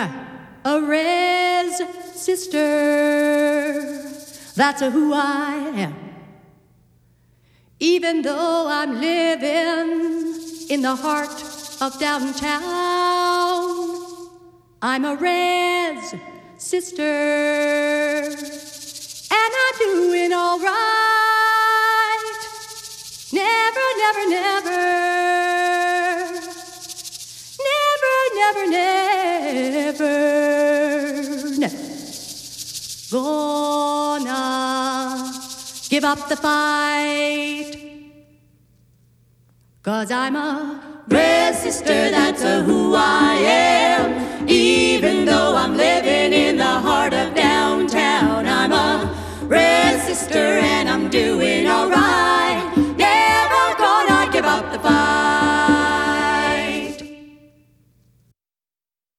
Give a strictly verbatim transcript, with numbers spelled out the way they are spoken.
a res sister. That's who I am. Even though I'm living in the heart of downtown, I'm a res sister, and I'm doing all right. Never, never, never, never, never, never, never gonna give up the fight. 'Cause I'm a red sister, that's a who I am.